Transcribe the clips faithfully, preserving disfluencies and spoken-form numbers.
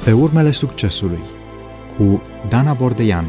Pe urmele succesului cu Dana Bordeianu.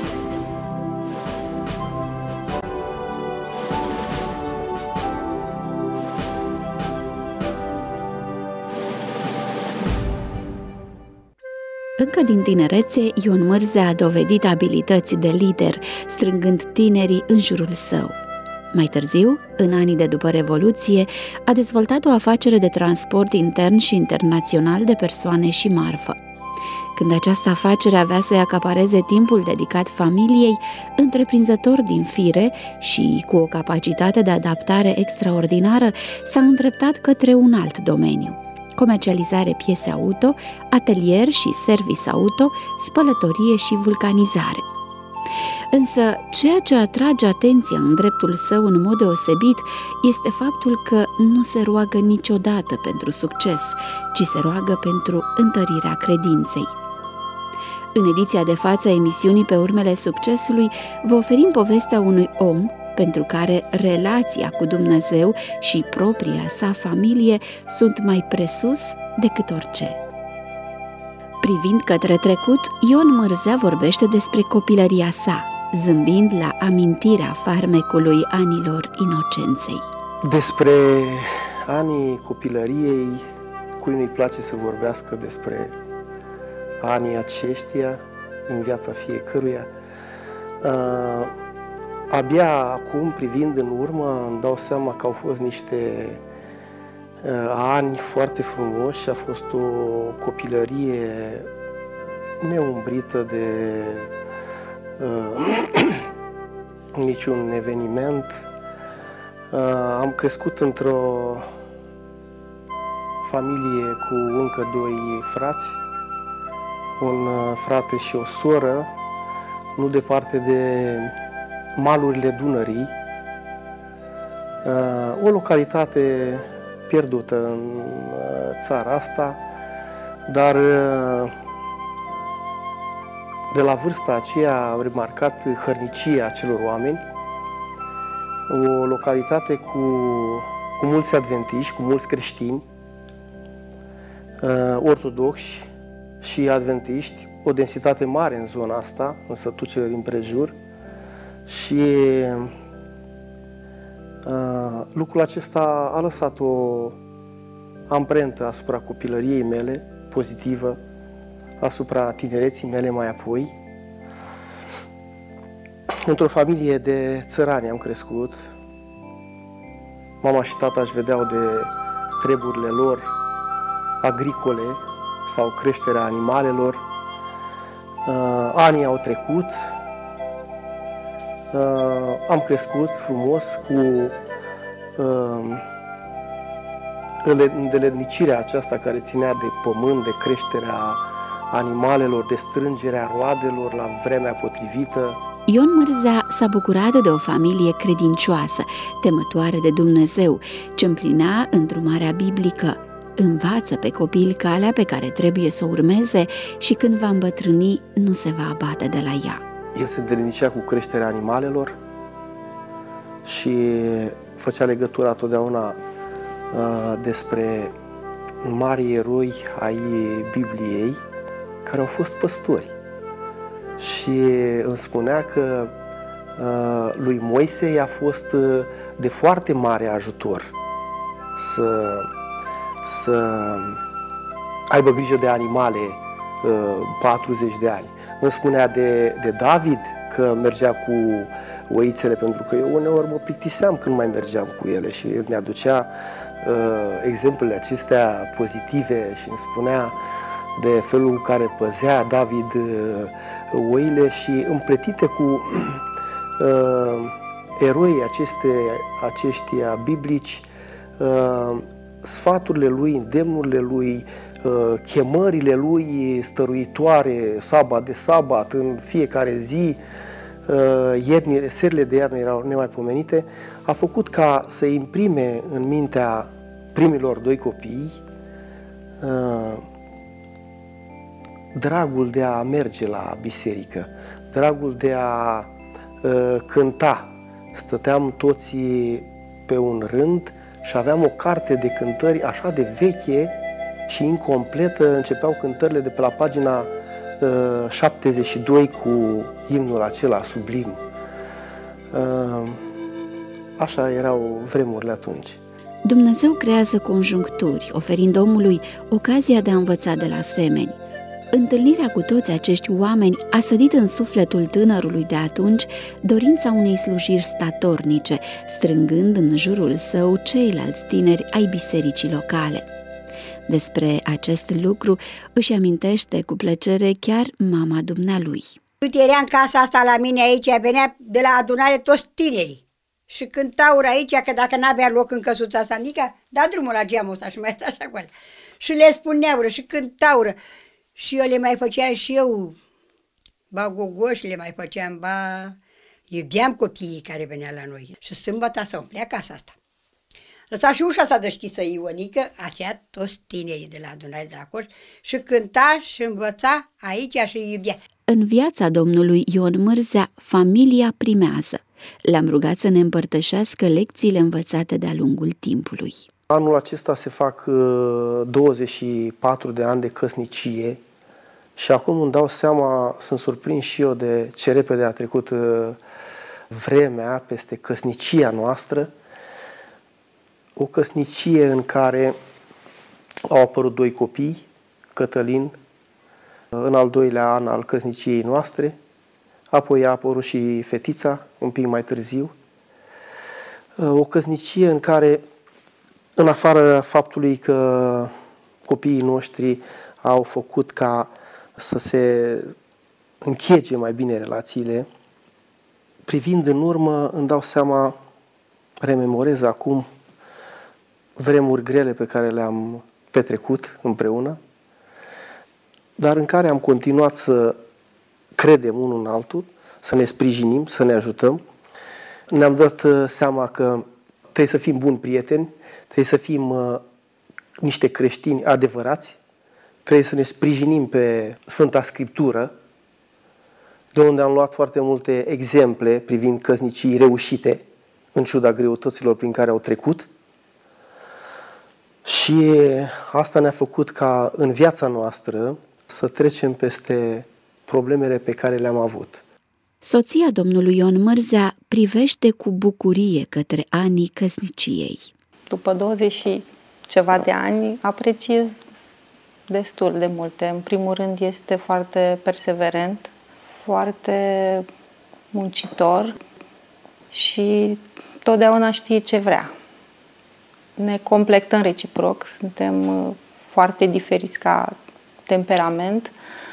Încă din tinerețe, Ion Mârzea a dovedit abilități de lider, strângând tinerii în jurul său. Mai târziu, în anii de după Revoluție, a dezvoltat o afacere de transport intern și internațional de persoane și marfă. Când această afacere avea să-i acapareze timpul dedicat familiei, întreprinzător din fire și cu o capacitate de adaptare extraordinară, s-a îndreptat către un alt domeniu: comercializare piese auto, atelier și service auto, spălătorie și vulcanizare. Însă, ceea ce atrage atenția în dreptul său în mod deosebit este faptul că nu se roagă niciodată pentru succes, ci se roagă pentru întărirea credinței. În ediția de față a emisiunii Pe urmele succesului, vă oferim povestea unui om pentru care relația cu Dumnezeu și propria sa familie sunt mai presus decât orice. Privind către trecut, Ion Mârzea vorbește despre copilăria sa, zâmbind la amintirea farmecului anilor inocenței. Despre anii copilăriei, cui nu-i place să vorbească despre anii aceștia din viața fiecăruia. Uh, abia acum, privind în urmă, îmi dau seama că au fost niște uh, ani foarte frumoși. A fost o copilărie neumbrită de uh, niciun eveniment. Uh, am crescut într-o familie cu încă doi frați, un frate și o soră, nu departe de malurile Dunării, o localitate pierdută în țara asta, dar de la vârsta aceea am remarcat hărnicia acelor oameni, o localitate cu, cu mulți adventiști, cu mulți creștini, ortodoxi și adventiști, o densitate mare în zona asta, în sătucele din prejur, și uh, lucrul acesta a lăsat o amprentă asupra copilăriei mele, pozitivă, asupra tinereții mele mai apoi. Într-o familie de țărani am crescut. Mama și tata își vedeau de treburile lor agricole sau creșterea animalelor. Uh, anii au trecut, uh, am crescut frumos cu uh, îndeletnicirea aceasta care ținea de pământ, de creșterea animalelor, de strângerea roadelor la vremea potrivită. Ion Mârzea s-a bucurat de o familie credincioasă, temătoare de Dumnezeu, ce împlinea îndrumarea biblică. Învață pe copil calea pe care trebuie să o urmeze și când va îmbătrâni, nu se va abate de la ea. El se îndeletnicea cu creșterea animalelor și făcea legătura totdeauna uh, despre mari eroi ai Bibliei care au fost păstori. Și îmi spunea că uh, lui Moise i-a fost uh, de foarte mare ajutor să să aibă grijă de animale patruzeci de ani. Îmi spunea de, de David că mergea cu oițele, pentru că eu uneori mă plictiseam când mai mergeam cu ele și el mi-aducea uh, exemplele acestea pozitive și îmi spunea de felul în care păzea David uh, oile și împletite cu uh, eroii aceste, aceștia biblici, uh, sfaturile lui, îndemnurile lui, chemările lui stăruitoare, sabat de sabat, în fiecare zi, iernile, serile de iarnă erau nemaipomenite, a făcut ca să imprime în mintea primilor doi copii dragul de a merge la biserică, dragul de a cânta. Stăteam toți pe un rând și aveam o carte de cântări așa de veche și incompletă începeau cântările de pe la pagina uh, șaptezeci și doi cu imnul acela sublim. Uh, așa erau vremurile atunci. Dumnezeu creează conjuncturi, oferind omului ocazia de a învăța de la semeni. Întâlnirea cu toți acești oameni a sădit în sufletul tânărului de atunci dorința unei slujiri statornice, strângând în jurul său ceilalți tineri ai bisericii locale. Despre acest lucru își amintește cu plăcere chiar mama dumnealui. Uite, era în casa asta la mine aici, venea de la adunare toți tinerii și cântau aici, că dacă n-avea loc în căsuța asta mică, da drumul la geamul ăsta și mai sta așa acolo. Și le spuneaură și cântaură. Și eu le mai făceam și eu, ba gogoși le mai făceam, ba iubeam copiii care veneau la noi. Și sâmbătă să umplea casa asta. Lăsa și ușa asta deschisă Ionică, acea toți tinerii de la adunare de la Coș și cânta și învăța aici și iubea. În viața domnului Ion Mârzea, familia primează. L-am rugat să ne împărtășească lecțiile învățate de-a lungul timpului. Anul acesta se fac douăzeci și patru de ani de căsnicie și acum îmi dau seama, sunt surprins și eu de ce repede a trecut vremea peste căsnicia noastră. O căsnicie în care au apărut doi copii, Cătălin, în al doilea an al căsniciei noastre, apoi a apărut și fetița, un pic mai târziu. O căsnicie în care, în afară faptului că copiii noștri au făcut ca să se închege mai bine relațiile, privind în urmă, îmi dau seama, rememorez acum vremuri grele pe care le-am petrecut împreună, dar în care am continuat să credem unul în altul, să ne sprijinim, să ne ajutăm. Ne-am dat seama că trebuie să fim buni prieteni, trebuie să fim uh, niște creștini adevărați, trebuie să ne sprijinim pe Sfânta Scriptură, de unde am luat foarte multe exemple privind căsnicii reușite, în ciuda greutăților prin care au trecut. Și asta ne-a făcut ca în viața noastră să trecem peste problemele pe care le-am avut. Soția domnului Ion Mârzea privește cu bucurie către anii căsniciei. După douăzeci și ceva de ani apreciez destul de multe. În primul rând este foarte perseverent, foarte muncitor și totdeauna știe ce vrea. Ne completăm reciproc, suntem foarte diferiți ca temperament.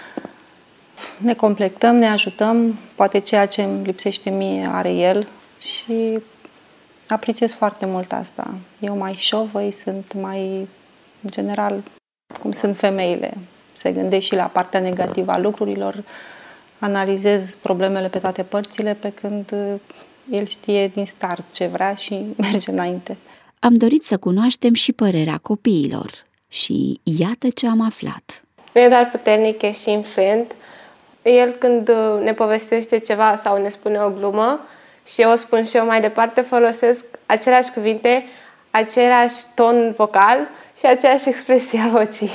Ne completăm, ne ajutăm, poate ceea ce îmi lipsește mie are el și apreciez foarte mult asta. Eu mai șovăi, sunt mai, în general, cum sunt femeile. Se gândesc și la partea negativă a lucrurilor, analizez problemele pe toate părțile, pe când el știe din start ce vrea și merge înainte. Am dorit să cunoaștem și părerea copiilor și iată ce am aflat. Nu e doar puternic, e și influent. El când ne povestește ceva sau ne spune o glumă și eu o spun și eu mai departe, folosesc aceleași cuvinte, același ton vocal și aceeași expresie a vocii.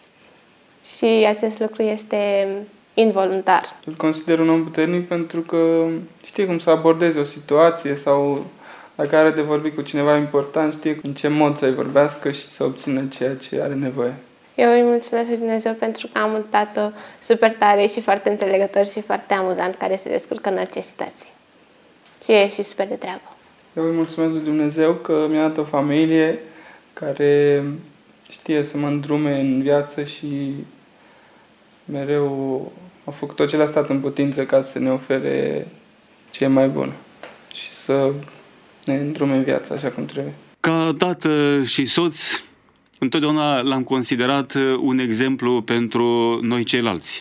Și acest lucru este involuntar. Îl consider un om puternic pentru că știe cum să abordeze o situație sau dacă are de vorbit cu cineva important, știe în ce mod să-i vorbească și să obțină ceea ce are nevoie. Eu îi mulțumesc lui Dumnezeu pentru că am un tată super tare și foarte înțelegător și foarte amuzant care se descurcă în orice situație. Și e și super de treabă. Eu îi mulțumesc lui Dumnezeu că mi-a dat o familie care știe să mă îndrume în viață și mereu a făcut tot ce le-a stat în putință ca să ne ofere ce e mai bun și să ne îndrume în viață așa cum trebuie. Ca tată și soț, întotdeauna l-am considerat un exemplu pentru noi ceilalți.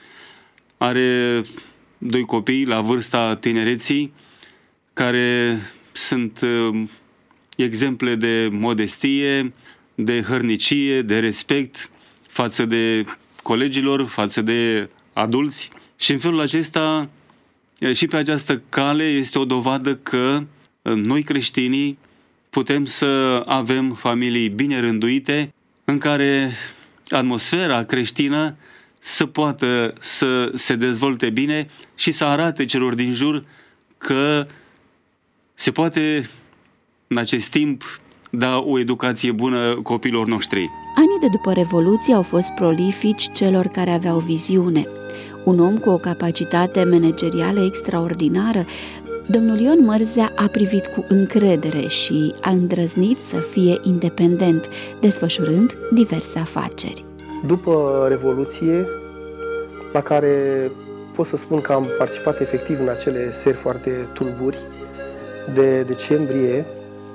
Are doi copii la vârsta tinereții care sunt exemple de modestie, de hărnicie, de respect față de colegilor, față de adulți. Și în felul acesta, și pe această cale, este o dovadă că noi creștinii putem să avem familii bine rânduite, în care atmosfera creștină să poată să se dezvolte bine și să arate celor din jur că se poate în acest timp da o educație bună copiilor noștri. Anii de după Revoluție au fost prolifici celor care aveau viziune. Un om cu o capacitate managerială extraordinară, domnul Ion Mărzea a privit cu încredere și a îndrăznit să fie independent, desfășurând diverse afaceri. După Revoluție, la care pot să spun că am participat efectiv în acele seri foarte tulburi de decembrie,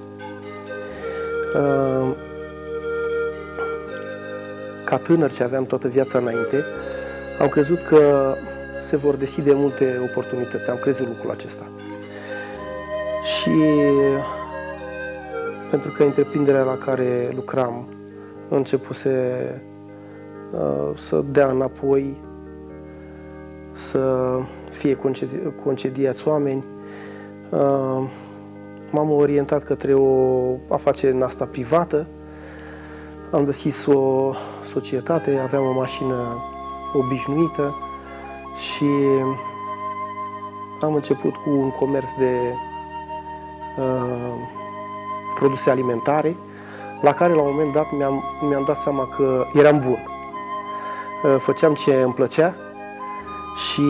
ca tânăr ce aveam toată viața înainte, am crezut că se vor deschide multe oportunități. Am crezut lucrul acesta. Și pentru că întreprinderea la care lucram începuse uh, să dea înapoi, să fie concedi- concediați oameni, uh, m-am orientat către o afacere în asta privată. Am deschis o societate, aveam o mașină obișnuită și am început cu un comerț de uh, produse alimentare, la care la un moment dat mi-am, mi-am dat seama că eram bun. Uh, făceam ce îmi plăcea și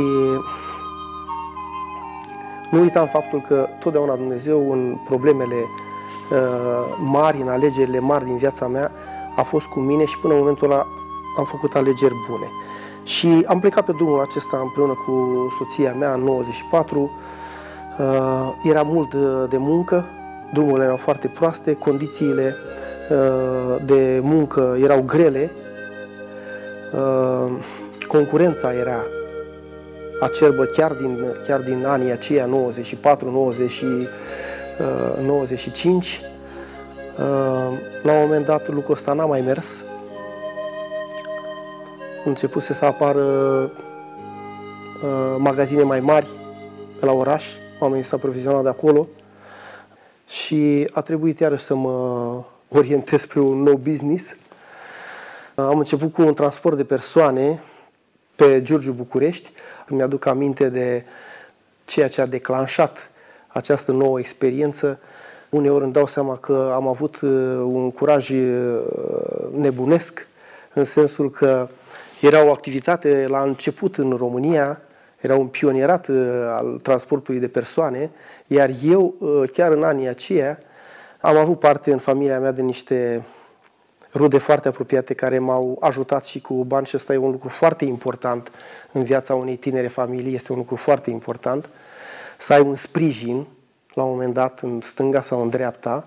nu uitam faptul că totdeauna Dumnezeu în problemele uh, mari, în alegerile mari din viața mea, a fost cu mine și până în momentul ăla am făcut alegeri bune. Și am plecat pe drumul acesta împreună cu soția mea în nouăzeci și patru. Uh, era mult de, de muncă, drumurile erau foarte proaste, condițiile uh, de muncă erau grele, uh, concurența era acerbă chiar din, chiar din anii aceia, nouăzeci și patru, nouăzeci, nouăzeci și cinci. La un moment dat lucrul ăsta n-a mai mers. Începuse să apară magazine mai mari la oraș, oamenii s-au aprovizionat de acolo și a trebuit iarăși să mă orientez pe un nou business. Am început cu un transport de persoane pe Giurgiu, București. Îmi aduc aminte de ceea ce a declanșat această nouă experiență. Uneori îmi dau seama că am avut un curaj nebunesc, în sensul că era o activitate la început în România, era un pionierat al transportului de persoane, iar eu, chiar în anii aceia, am avut parte în familia mea de niște rude foarte apropiate care m-au ajutat și cu bani și ăsta e un lucru foarte important în viața unei tinere familii, este un lucru foarte important, să ai un sprijin la un moment dat în stânga sau în dreapta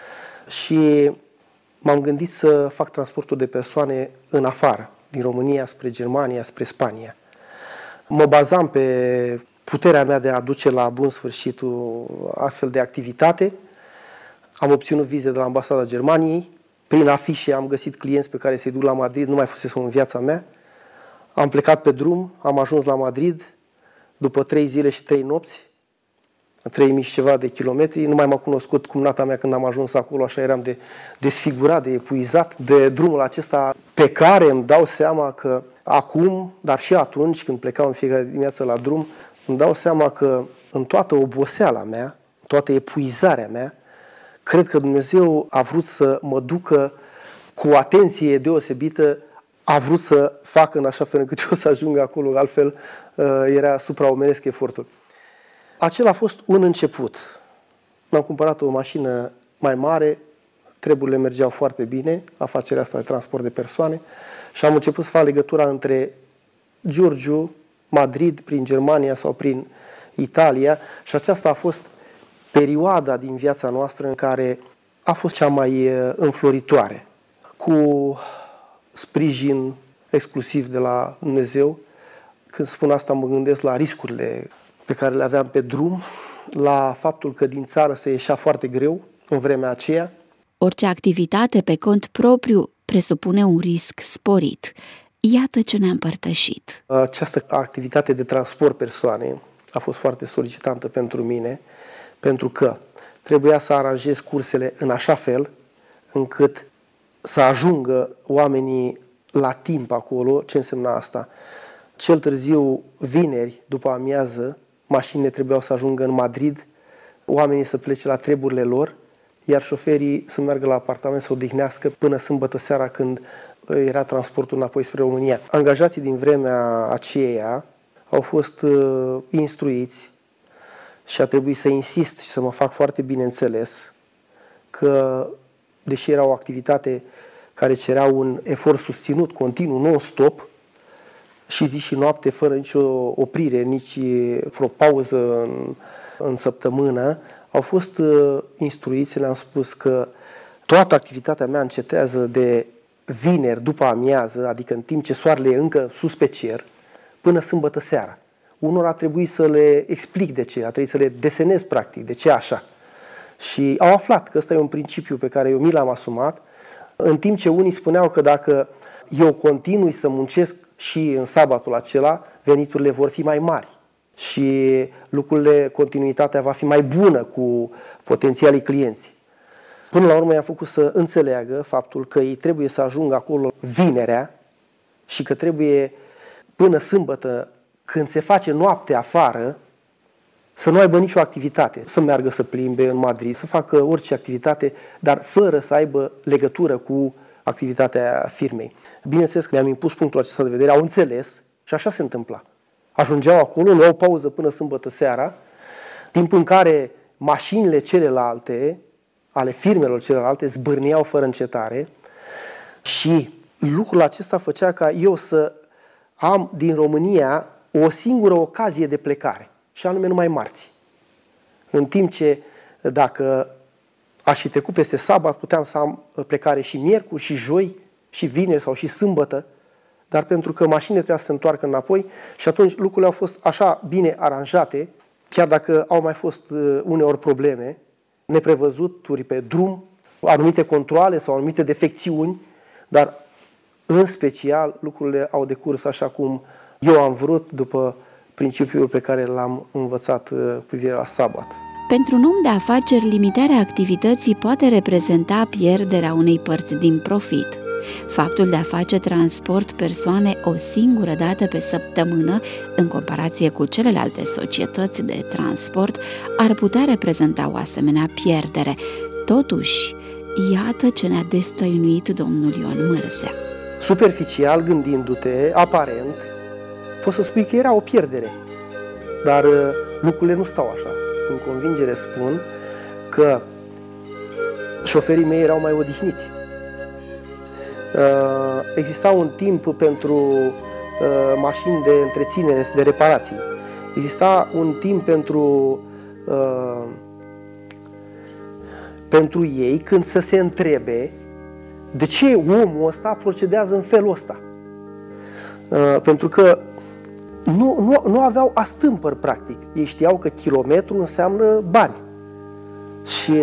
și m-am gândit să fac transportul de persoane în afară, din România spre Germania, spre Spania. Mă bazam pe puterea mea de a duce la bun sfârșit o astfel de activitate. Am obținut vize de la Ambasada Germaniei. Prin afișe am găsit clienți pe care să-i duc la Madrid, nu mai fusese în viața mea. Am plecat pe drum, am ajuns la Madrid, după trei zile și trei nopți, trei mii și ceva de kilometri, nu mai m-a cunoscut cumnata mea când am ajuns acolo, așa eram de desfigurat, de epuizat de drumul acesta pe care îmi dau seama că acum, dar și atunci când plecam în fiecare dimineață la drum, îmi dau seama că în toată oboseala mea, toată epuizarea mea, cred că Dumnezeu a vrut să mă ducă cu o atenție deosebită, a vrut să facă în așa fel încât eu să ajung acolo, altfel era supraomenesc efortul. Acela a fost un început. Mi-am cumpărat o mașină mai mare, treburile mergeau foarte bine, afacerea asta de transport de persoane și am început să fac legătura între Giurgiu, Madrid, prin Germania sau prin Italia și aceasta a fost perioada din viața noastră în care a fost cea mai înfloritoare. Cu sprijin exclusiv de la Dumnezeu, când spun asta mă gândesc la riscurile pe care le aveam pe drum, la faptul că din țară se ieșea foarte greu în vremea aceea. Orice activitate pe cont propriu presupune un risc sporit. Iată ce ne-a împărtășit. Această activitate de transport persoane a fost foarte solicitantă pentru mine, pentru că trebuia să aranjez cursele în așa fel încât să ajungă oamenii la timp acolo. Ce însemna asta? Cel târziu, vineri, după amiază, mașinile trebuiau să ajungă în Madrid, oamenii să plece la treburile lor, iar șoferii să meargă la apartament să odihnească până sâmbătă seara, când era transportul înapoi spre România. Angajații din vremea aceea au fost uh, instruiți și a trebuit să insist și să mă fac foarte bine înțeles că, deși era o activitate care cerea un efort susținut, continuu, non-stop, și zi și noapte, fără nicio oprire, nici vreo pauză în, în săptămână, au fost uh, instruiți, le-am spus că toată activitatea mea încetează de vineri după amiază, adică în timp ce soarele e încă sus pe cer, până sâmbătă seara. Unor a trebuit să le explic de ce, a trebuit să le desenez practic de ce așa. Și au aflat că ăsta e un principiu pe care eu mi l-am asumat, în timp ce unii spuneau că dacă eu continui să muncesc și în sabatul acela, veniturile vor fi mai mari și lucrurile, continuitatea va fi mai bună cu potențialii clienți. Până la urmă i-am făcut să înțeleagă faptul că ei trebuie să ajungă acolo vinerea și că trebuie până sâmbătă, când se face noapte afară, să nu aibă nicio activitate, să meargă să plimbe în Madrid, să facă orice activitate, dar fără să aibă legătură cu activitatea firmei. Bineînțeles că mi-am impus punctul acesta de vedere, au înțeles și așa se întâmpla. Ajungeau acolo, luau pauză până sâmbătă seara, timp în care mașinile celelalte, ale firmelor celelalte, zbârneau fără încetare și lucrul acesta făcea ca eu să am din România o singură ocazie de plecare, și anume numai marți. În timp ce dacă aș fi trecut peste sabat, puteam să am plecare și miercuri, și joi, și vineri sau și sâmbătă, dar pentru că mașinile trebuia să se întoarcă înapoi și atunci lucrurile au fost așa bine aranjate, chiar dacă au mai fost uneori probleme, neprevăzuturi pe drum, anumite controale sau anumite defecțiuni, dar în special lucrurile au decurs așa cum eu am vrut, după principiul pe care l-am învățat cu privire la sabat. Pentru un om de afaceri, limitarea activității poate reprezenta pierderea unei părți din profit. Faptul de a face transport persoane o singură dată pe săptămână, în comparație cu celelalte societăți de transport, ar putea reprezenta o asemenea pierdere. Totuși, iată ce ne-a destăinuit domnul Ion Mârzea. Superficial, gândindu-te, aparent, poți să spui că era o pierdere, dar lucrurile nu stau așa. În convingere spun că șoferii mei erau mai odihniți. Exista un timp pentru mașini de întreținere, de reparații. Exista un timp pentru, pentru ei când să se întrebe de ce omul ăsta procedează în felul ăsta. Pentru că Nu, nu, nu aveau astâmpări, practic. Ei știau că kilometru înseamnă bani. Și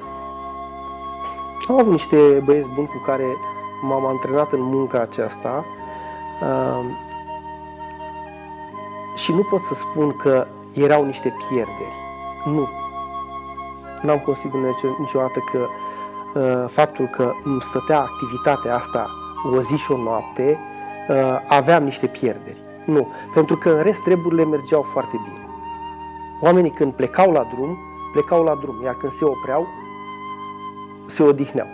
am avut niște băieți buni cu care m-am antrenat în munca aceasta uh, și nu pot să spun că erau niște pierderi. Nu. N-am considerat niciodată că uh, faptul că îmi stătea activitatea asta o zi și o noapte, uh, aveam niște pierderi. Nu, pentru că în rest treburile mergeau foarte bine. Oamenii când plecau la drum, plecau la drum, iar când se opreau, se odihneau.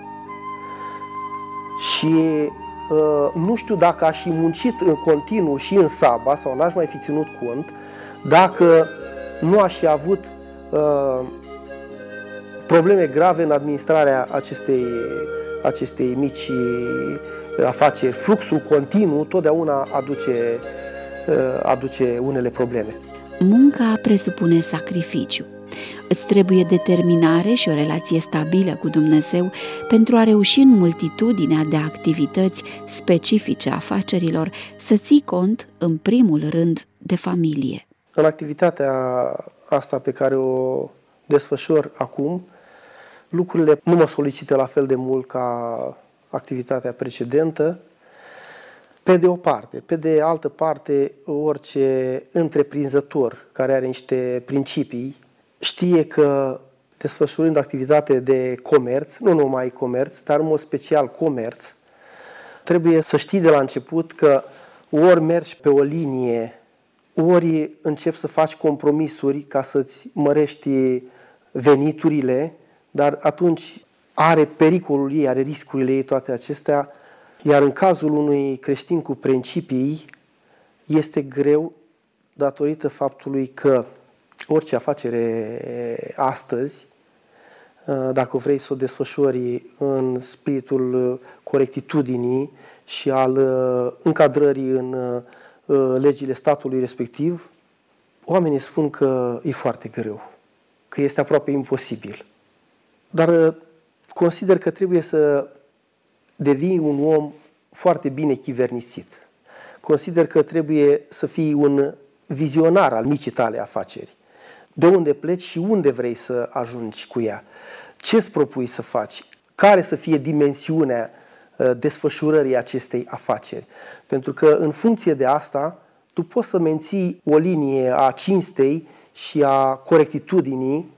Și uh, nu știu dacă aș fi muncit în continuu și în sabat, sau n-aș mai fi ținut cont, dacă nu aș fi avut uh, probleme grave în administrarea acestei, acestei mici afaceri. Fluxul continuu totdeauna aduce aduce unele probleme. Munca presupune sacrificiu. Îți trebuie determinare și o relație stabilă cu Dumnezeu pentru a reuși în multitudinea de activități specifice afacerilor să ții cont, în primul rând, de familie. În activitatea asta pe care o desfășor acum, lucrurile nu mă solicită la fel de mult ca activitatea precedentă, pe de o parte. Pe de altă parte, orice întreprinzător care are niște principii știe că, desfășurând activitate de comerț, nu numai comerț, dar în mod special comerț, Trebuie să știi de la început că ori mergi pe o linie, ori începi să faci compromisuri ca să-ți mărești veniturile, dar atunci are pericolul ei, are riscurile ei toate acestea, iar în cazul unui creștin cu principii este greu datorită faptului că orice afacere astăzi, dacă vrei să o desfășori în spiritul corectitudinii și al încadrării în legile statului respectiv, oamenii spun că e foarte greu, că este aproape imposibil. Dar consider că trebuie să devii un om foarte bine chivernisit. Consider că trebuie să fii un vizionar al micii tale afaceri. De unde pleci și unde vrei să ajungi cu ea. Ce îți propui să faci? Care să fie dimensiunea desfășurării acestei afaceri? Pentru că în funcție de asta, tu poți să menții o linie a cinstei și a corectitudinii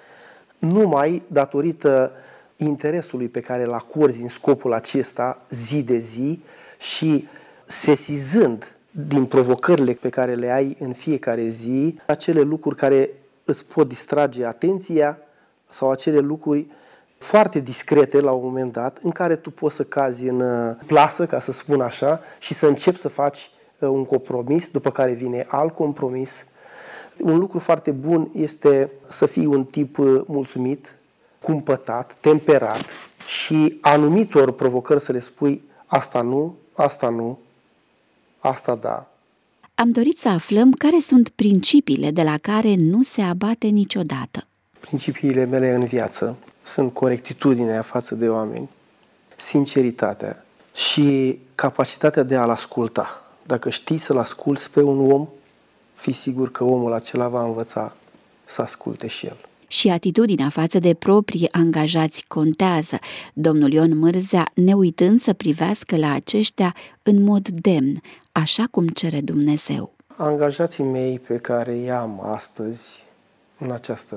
numai datorită interesului pe care îl acorzi în scopul acesta zi de zi și sesizând din provocările pe care le ai în fiecare zi acele lucruri care îți pot distrage atenția sau acele lucruri foarte discrete la un moment dat în care tu poți să cazi în plasă, ca să spun așa, și să începi să faci un compromis, după care vine alt compromis. Un lucru foarte bun este să fii un tip mulțumit, cumpătat, temperat și anumitor provocări să le spui asta nu, asta nu, asta da. Am dorit să aflăm care sunt principiile de la care nu se abate niciodată. Principiile mele în viață sunt corectitudinea față de oameni, sinceritatea și capacitatea de a-l asculta. Dacă știi să-l asculți pe un om, fii sigur că omul acela va învăța să asculte și el. Și atitudinea față de proprii angajați contează, domnul Ion Mârzea ne uitând să privească la aceștia în mod demn, așa cum cere Dumnezeu. Angajații mei pe care i am astăzi în această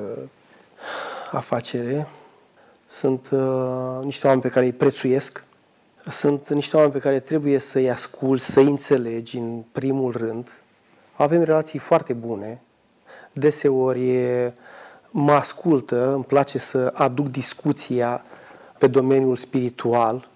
afacere sunt uh, niște oameni pe care îi prețuiesc, sunt niște oameni pe care trebuie să-i asculți, să-i înțelegi în primul rând. Avem relații foarte bune, deseori mă ascultă, îmi place să aduc discuția pe domeniul spiritual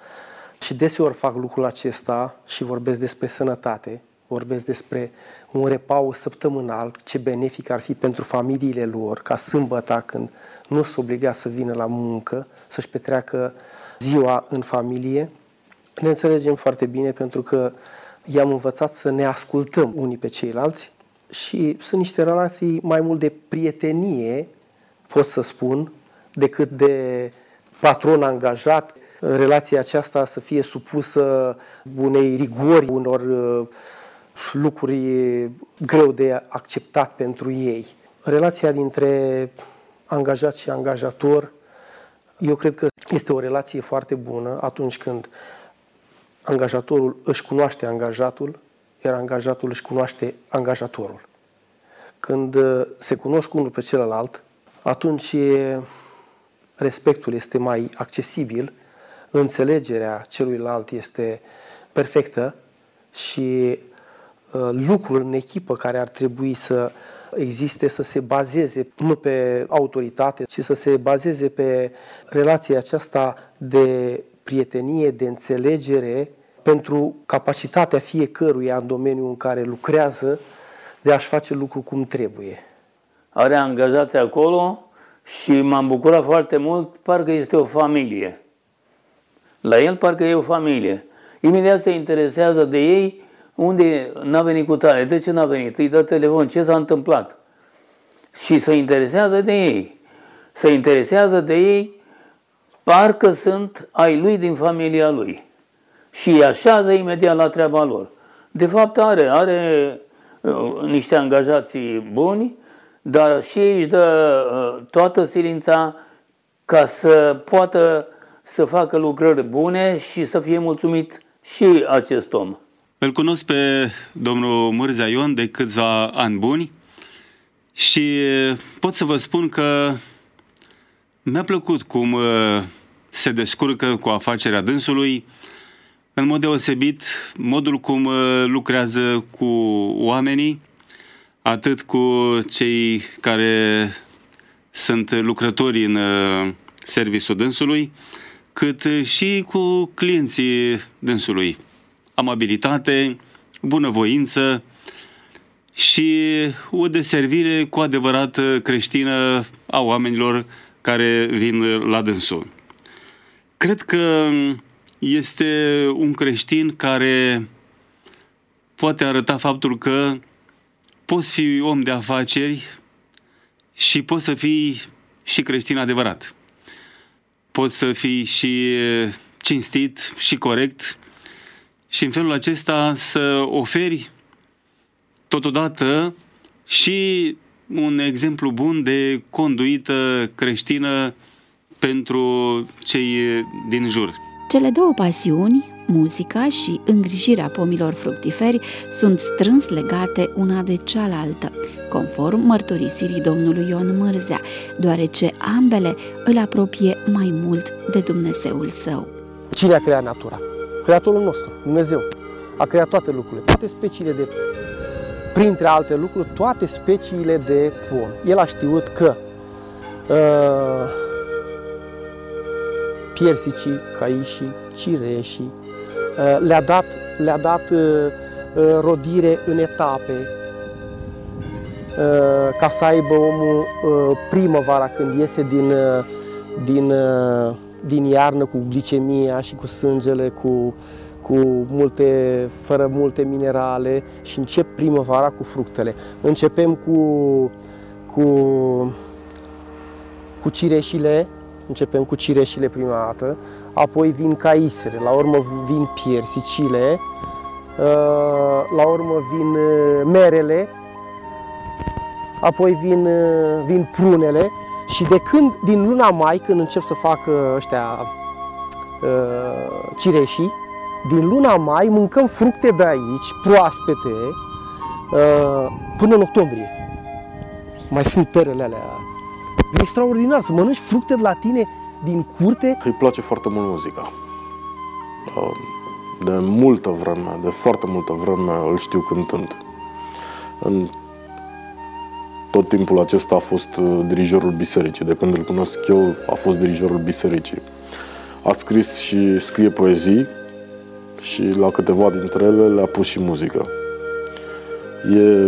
și deseori fac lucrul acesta și vorbesc despre sănătate, vorbesc despre un repaus săptămânal, ce benefic ar fi pentru familiile lor, ca sâmbăta când nu sunt obligați să vină la muncă, să-și petreacă ziua în familie. Ne înțelegem foarte bine pentru că i-am învățat să ne ascultăm unii pe ceilalți și sunt niște relații mai mult de prietenie, pot să spun, decât de patron-angajat. Relația aceasta să fie supusă unei rigori, unor lucruri greu de acceptat pentru ei. Relația dintre angajat și angajator, eu cred că este o relație foarte bună atunci când angajatorul își cunoaște angajatul, iar angajatul își cunoaște angajatorul. Când se cunosc unul pe celălalt, atunci respectul este mai accesibil, înțelegerea celuilalt este perfectă și lucrul în echipă care ar trebui să existe să se bazeze nu pe autoritate, ci să se bazeze pe relația aceasta de prietenie, de înțelegere pentru capacitatea fiecăruia în domeniul în care lucrează de a-și face lucru cum trebuie. Are angajați acolo și m-am bucurat foarte mult, parcă este o familie. La el parcă e o familie. Imediat se interesează de ei, unde n-a venit cu tare, de ce n-a venit, îi dă telefon, ce s-a întâmplat. Și se interesează de ei. Se interesează de ei, parcă sunt ai lui din familia lui. Și îi așează imediat la treaba lor. De fapt are, are uh, niște angajați buni, dar și ei își dă uh, toată silința ca să poată să facă lucrări bune și să fie mulțumit și acest om. Îl cunosc pe domnul Mârzea Ion de câțiva ani buni și pot să vă spun că mi-a plăcut cum se descurcă cu afacerea dânsului, în mod deosebit modul cum lucrează cu oamenii, atât cu cei care sunt lucrători în serviciul dânsului, cât și cu clienții dânsului. Amabilitate, bunăvoință și o deservire cu adevărat creștină a oamenilor care vin la dânsul. Cred că este un creștin care poate arăta faptul că poți fi om de afaceri și poți să fii și creștin adevărat. Poți să fii și cinstit și corect și în felul acesta să oferi totodată și un exemplu bun de conduită creștină pentru cei din jur. Cele două pasiuni, muzica și îngrijirea pomilor fructiferi, sunt strâns legate una de cealaltă, conform mărturisirii domnului Ion Mârzea, deoarece ambele îl apropie mai mult de Dumnezeul său. Cine a creat natura? Creatorul nostru, Dumnezeu. A creat toate lucrurile, toate speciile de, printre alte lucruri, toate speciile de pom. El a știut că uh, piersicii, caișii, cireșii, uh, le-a dat, le-a dat uh, uh, rodire în etape, uh, ca să aibă omul uh, primăvara când iese din, uh, din, uh, din iarnă cu glicemia și cu sângele, cu cu multe, fără multe minerale și încep primăvara cu fructele. Începem cu, cu, cu cireșile, începem cu cireșile prima dată, apoi vin caisele, la urmă vin piersicile, la urmă vin merele, apoi vin, vin prunele și de când, din luna mai, când încep să facă ăștia cireșii, din luna mai mâncăm fructe de aici, proaspete, până în octombrie. Mai sunt perele alea. E extraordinar să mănânci fructe de la tine din curte. Îi place foarte mult muzica. De multă vreme, de foarte multă vreme îl știu cântând. În tot timpul acesta a fost dirijorul bisericii. De când îl cunosc eu, a fost dirijorul bisericii. A scris și scrie poezii și la câteva dintre ele le-a pus și muzică. E,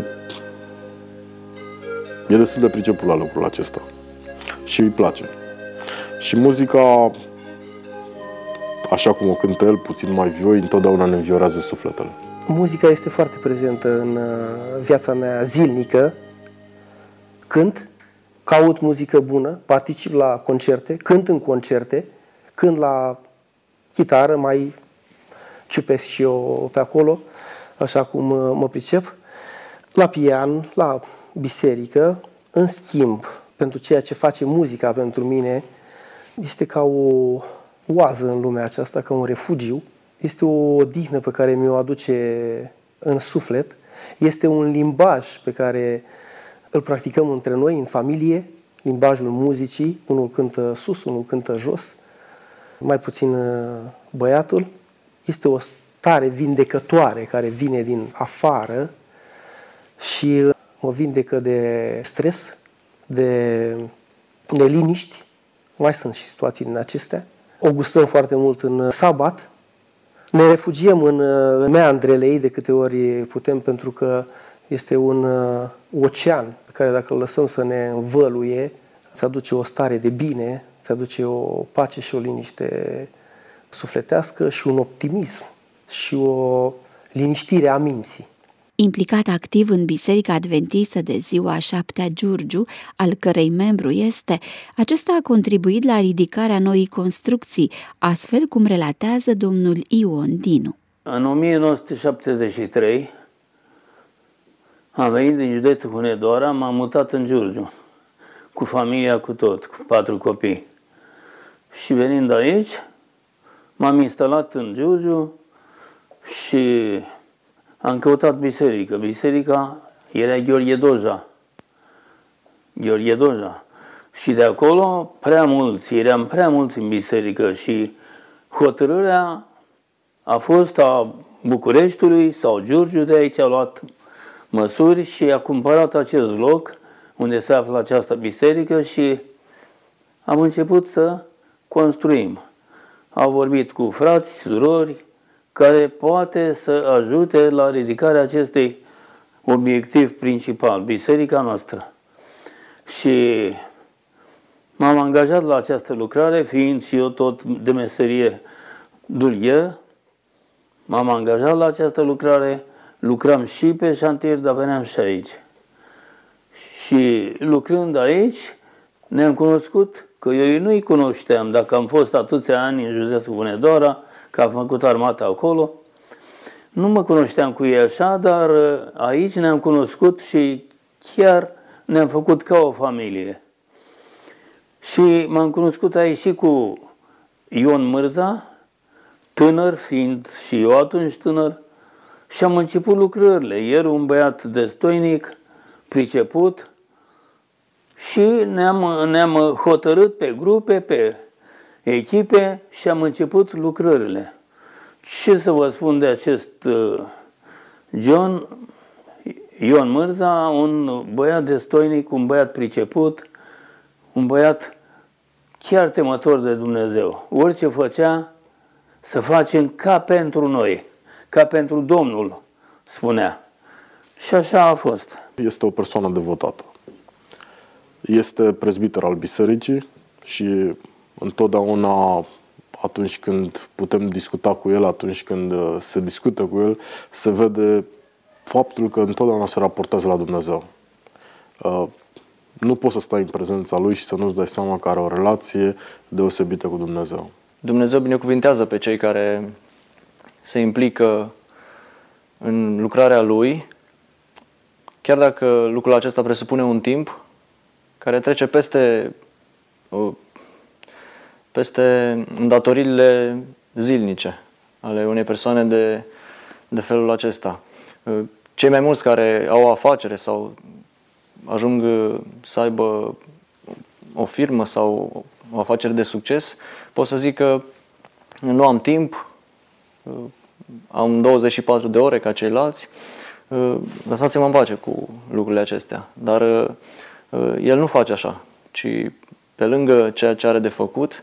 e destul de priceput la lucrul acesta și îi place. Și muzica, așa cum o cântă el, puțin mai vioi, întotdeauna ne înviorează sufletele. Muzica este foarte prezentă în viața mea zilnică. Cânt, caut muzică bună, particip la concerte, cânt în concerte, cânt la chitară, mai ciupesc și eu pe acolo, așa cum mă pricep, la pian, la biserică. În schimb, pentru ceea ce face muzica pentru mine, este ca o oază în lumea aceasta, ca un refugiu. Este o odihnă pe care mi-o aduce în suflet. Este un limbaj pe care îl practicăm între noi, în familie, limbajul muzicii. Unul cântă sus, unul cântă jos, mai puțin băiatul. Este o stare vindecătoare care vine din afară și mă vindecă de stres, de neliniști. Mai sunt și situații din acestea. O gustăm foarte mult în sabat. Ne refugiem în, în meandrele ei de câte ori putem, pentru că este un ocean pe care dacă îl lăsăm să ne învăluie, îți aduce o stare de bine, îți aduce o pace și o liniște sufletească și un optimism și o liniștire a minții. Implicat activ în Biserica Adventistă de Ziua a Șaptea Giurgiu, al cărei membru este, acesta a contribuit la ridicarea noii construcții, astfel cum relatează domnul Ion Dinu. În o mie nouă sute șaptezeci și trei am venit din județul Hunedoara, m-am mutat în Giurgiu, cu familia, cu tot, cu patru copii. Și venind aici, m-am instalat în Giurgiu și am căutat biserică. Biserica era Gheorghe Doja. Gheorghe Doja. Și de acolo prea mulți, eram prea mulți în biserică și hotărârea a fost a Bucureștiului sau Giurgiu, de aici a luat măsuri și a cumpărat acest loc unde se află această biserică și am început să construim. Au vorbit cu frați, surori, care poate să ajute la ridicarea acestui obiectiv principal, biserica noastră. Și m-am angajat la această lucrare, fiind și eu tot de meserie dulgher. M-am angajat la această lucrare, lucram și pe șantier, dar veneam și aici. Și lucrând aici, ne-am cunoscut, că eu nu-i cunoșteam, dacă am fost atâția ani în județul Hunedoara, că am făcut armata acolo. Nu mă cunoșteam cu ei așa, dar aici ne-am cunoscut și chiar ne-am făcut ca o familie. Și m-am cunoscut aici și cu Ion Mârza, tânăr, fiind și eu atunci tânăr, și am început lucrările. El un băiat destoinic, priceput, și ne-am, ne-am hotărât pe grupe, pe echipe și am început lucrările. Ce să vă spun de acest uh, John, Ion Mârza, un băiat destoinic, un băiat priceput, un băiat chiar temător de Dumnezeu. Orice făcea, să facem ca pentru noi, ca pentru Domnul, spunea. Și așa a fost. Este o persoană devotată. Este prezbiter al bisericii și întotdeauna atunci când putem discuta cu el, atunci când se discută cu el, se vede faptul că întotdeauna se raportează la Dumnezeu. Nu poți să stai în prezența lui și să nu-ți dai seama că are o relație deosebită cu Dumnezeu. Dumnezeu binecuvintează pe cei care se implică în lucrarea lui, chiar dacă lucrul acesta presupune un timp care trece peste, peste îndatoririle zilnice ale unei persoane de, de felul acesta. Cei mai mulți care au o afacere sau ajung să aibă o firmă sau o afacere de succes, pot să zic că nu am timp, am douăzeci și patru de ore ca ceilalți, lăsați-mă în pace cu lucrurile acestea. Dar el nu face așa, ci pe lângă ceea ce are de făcut,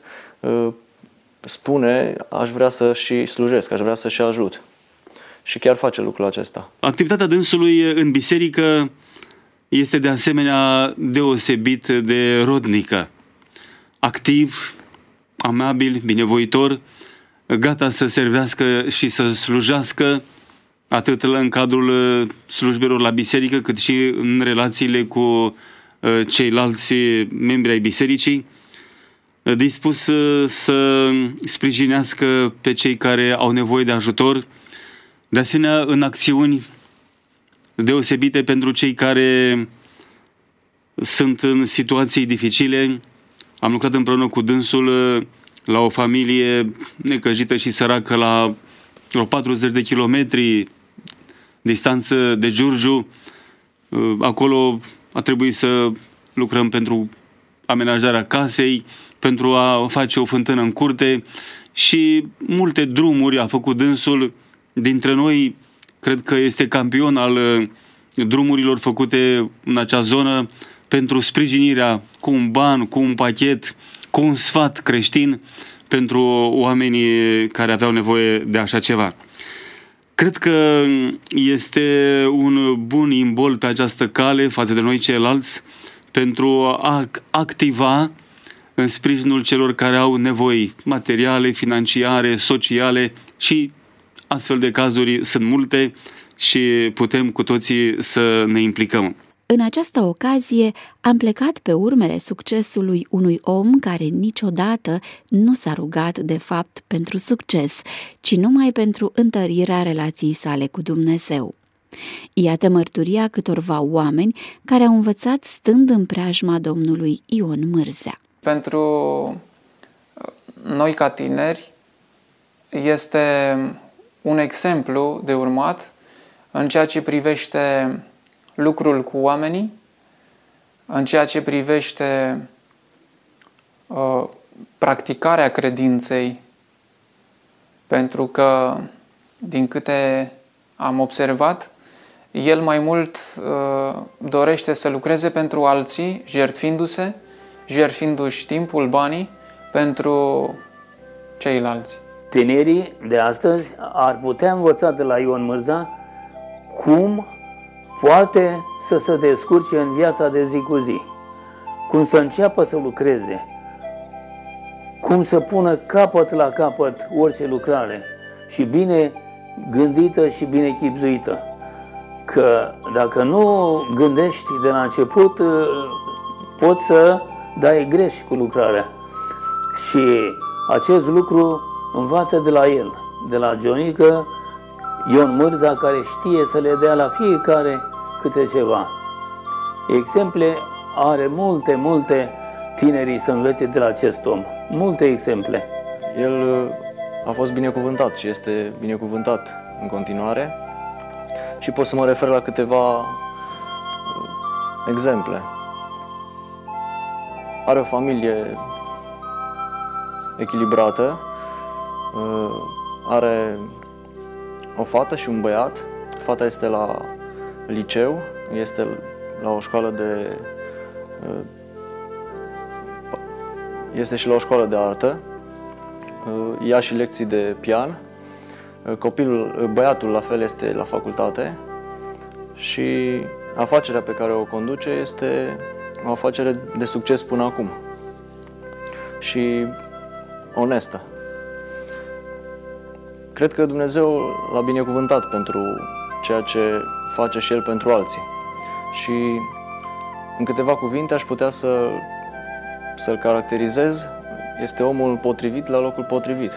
spune, aș vrea să și slujesc, aș vrea să și ajut. Și chiar face lucrul acesta. Activitatea dânsului în biserică este de asemenea deosebit de rodnică. Activ, amabil, binevoitor, gata să servească și să slujească atât în cadrul slujbelor la biserică, cât și în relațiile cu ceilalți membri ai bisericii, dispus să sprijinească pe cei care au nevoie de ajutor, de asemenea în acțiuni deosebite pentru cei care sunt în situații dificile. Am lucrat împreună cu dânsul la o familie necăjită și săracă la vreo patruzeci de kilometri distanță de Giurgiu. Acolo a trebuit să lucrăm pentru amenajarea casei, pentru a face o fântână în curte și multe drumuri a făcut dânsul. Dintre noi, cred că este campion al drumurilor făcute în acea zonă pentru sprijinirea cu un ban, cu un pachet, cu un sfat creștin pentru oamenii care aveau nevoie de așa ceva. Cred că este un bun imbol pe această cale față de noi ceilalți pentru a activa în sprijinul celor care au nevoi materiale, financiare, sociale și astfel de cazuri sunt multe și putem cu toții să ne implicăm. În această ocazie am plecat pe urmele succesului unui om care niciodată nu s-a rugat de fapt pentru succes, ci numai pentru întărirea relației sale cu Dumnezeu. Iată mărturia câtorva oameni care au învățat stând în preajma domnului Ion Mârzea. Pentru noi ca tineri este un exemplu de urmat în ceea ce privește lucrul cu oamenii, în ceea ce privește uh, practicarea credinței pentru că, din câte am observat, el mai mult uh, dorește să lucreze pentru alții, jertfindu-se, jertfindu-și timpul, banii, pentru ceilalți. Tinerii de astăzi ar putea învăța de la Ion Mârza cum poate să se descurce în viața de zi cu zi, cum să înceapă să lucreze, cum să pună capăt la capăt orice lucrare și bine gândită și bine chipzuită. Că dacă nu gândești de la început, poți să dai greș cu lucrarea. Și acest lucru învață de la el, de la Gionică, Ion Mârza, care știe să le dea la fiecare câte ceva. Exemple are multe, multe tinerii să învețe de la acest om. Multe exemple. El a fost binecuvântat și este binecuvântat în continuare. Și pot să mă refer la câteva exemple. Are o familie echilibrată, are o fată și un băiat. Fata este la liceu, este la o școală de este și la o școală de artă. Ia și lecții de pian. Copilul, băiatul la fel este la facultate și afacerea pe care o conduce este o afacere de succes până acum și onestă. Cred că Dumnezeu l-a binecuvântat pentru ceea ce face și el pentru alții. Și în câteva cuvinte aș putea să, să-l caracterizez. Este omul potrivit la locul potrivit.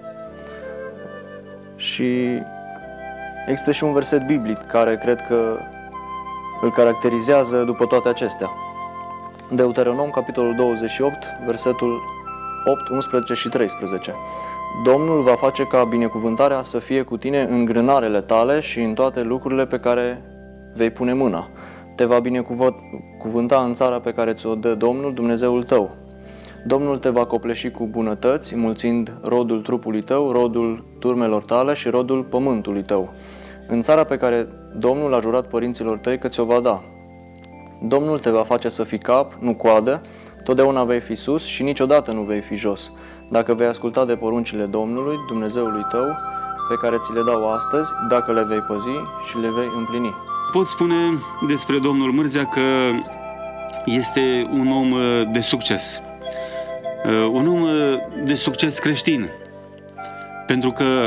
Și există și un verset biblic care cred că îl caracterizează după toate acestea. Deuteronom, capitolul douăzeci și opt, versetul opt, unsprezece și treisprezece. Domnul va face ca binecuvântarea să fie cu tine în grânarele tale și în toate lucrurile pe care vei pune mâna. Te va binecuvânta în țara pe care ți-o dă Domnul, Dumnezeul tău. Domnul te va copleși cu bunătăți, mulțind rodul trupului tău, rodul turmelor tale și rodul pământului tău, în țara pe care Domnul a jurat părinților tăi că ți-o va da. Domnul te va face să fii cap, nu coadă, totdeauna vei fi sus și niciodată nu vei fi jos, dacă vei asculta de poruncile Domnului, Dumnezeului tău, pe care ți le dau astăzi, dacă le vei păzi și le vei împlini. Pot spune despre domnul Mârzea că este un om de succes. Un om de succes creștin, pentru că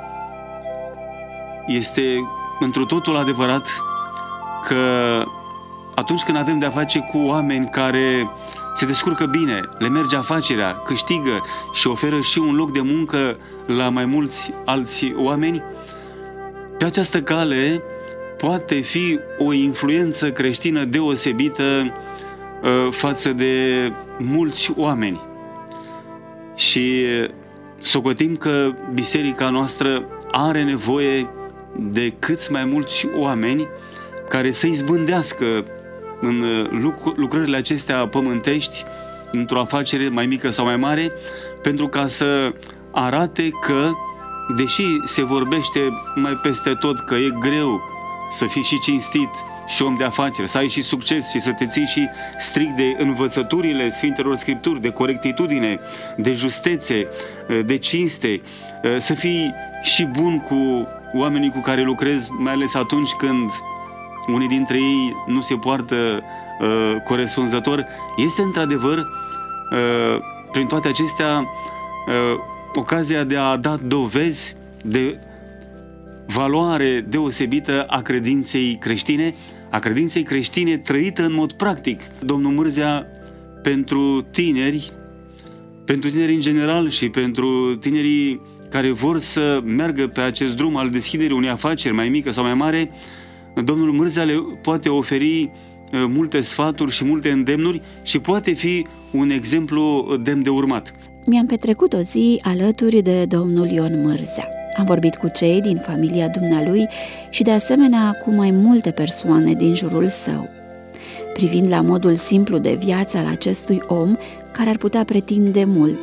este întru totul adevărat că atunci când avem de-a face cu oameni care se descurcă bine, le merge afacerea, câștigă și oferă și un loc de muncă la mai mulți alți oameni, pe această cale poate fi o influență creștină deosebită față de mulți oameni. Și socotim că biserica noastră are nevoie de câți mai mulți oameni care să izbândească în lucrările acestea pământești, într-o afacere mai mică sau mai mare, pentru ca să arate că, deși se vorbește mai peste tot că e greu să fii și cinstit și om de afaceri, să ai și succes și să te ții și strict de învățăturile Sfintelor Scripturi, de corectitudine, de justețe, de cinste, să fii și bun cu oamenii cu care lucrezi, mai ales atunci când unii dintre ei nu se poartă uh, corespunzător. Este într-adevăr, uh, prin toate acestea, uh, ocazia de a da dovezi de valoare deosebită a credinței creștine, a credinței creștine trăită în mod practic. Domnul Mârzea, pentru tineri, pentru tineri în general și pentru tinerii care vor să meargă pe acest drum al deschiderii unei afaceri mai mică sau mai mare, domnul Mârzea le poate oferi multe sfaturi și multe îndemnuri și poate fi un exemplu demn de urmat. Mi-am petrecut o zi alături de domnul Ion Mârzea. Am vorbit cu cei din familia dumnealui și de asemenea cu mai multe persoane din jurul său. Privind la modul simplu de viață al acestui om, care ar putea pretinde mult,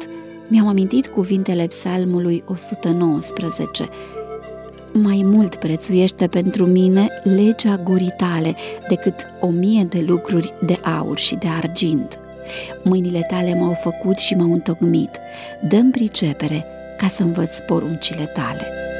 Mi-am amintit cuvintele Psalmului o sută nouăsprezece. Mai mult prețuiește pentru mine legea gurii tale decât o mie de lucruri de aur și de argint. Mâinile tale m-au făcut și m-au întocmit. Dă-mi pricepere ca să învăț poruncile tale.